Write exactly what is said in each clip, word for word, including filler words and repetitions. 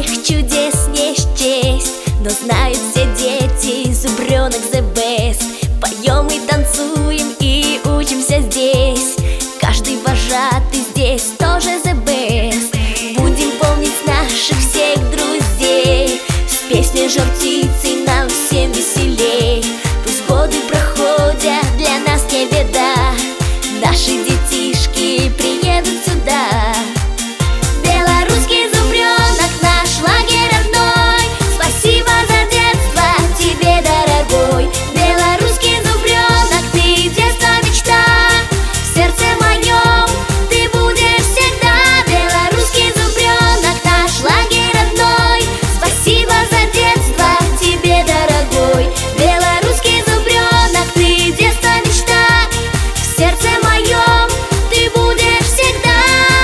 чудес не счесть, но знают все дети, зубренок the best. Поем и танцуем и учимся здесь, каждый вожатый здесь тоже the best. Будем помнить наших всех друзей, с песней жар птицей нам всем веселей. Пусть годы проходят, для нас не беда, наши детишки приедут сюда. Белорусский зубренок, наш лагерь родной, спасибо за детство тебе, дорогой. Белорусский зубренок, ты детство мечта, в сердце моем ты будешь всегда. Белорусский зубренок, наш лагерь родной, спасибо за детство тебе, дорогой. Белорусский зубренок, ты детство мечта, в сердце моем ты будешь всегда.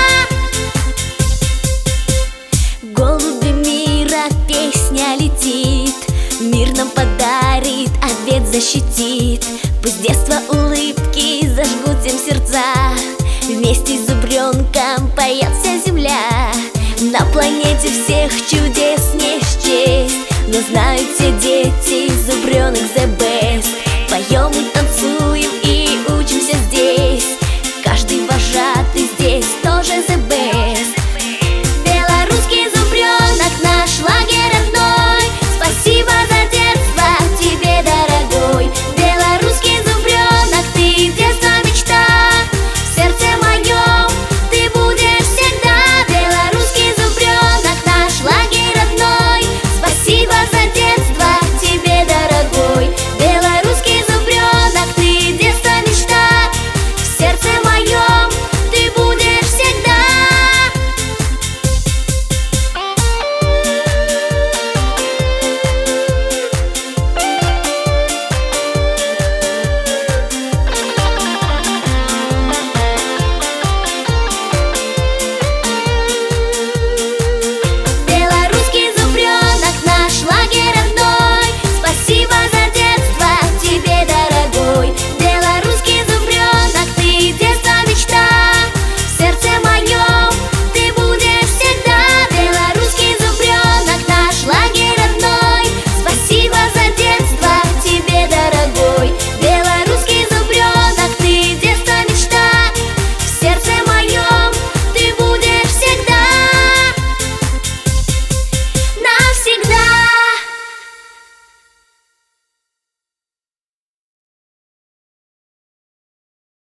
Голуби мира, песня летит, мир нам подарит, обед защитит. Пусть детство улыбки зажгут всем сердца, вместе с зубренком поет вся земля. На планете всех чудес не счесть, но знают все дети, зубренок the best. Поем и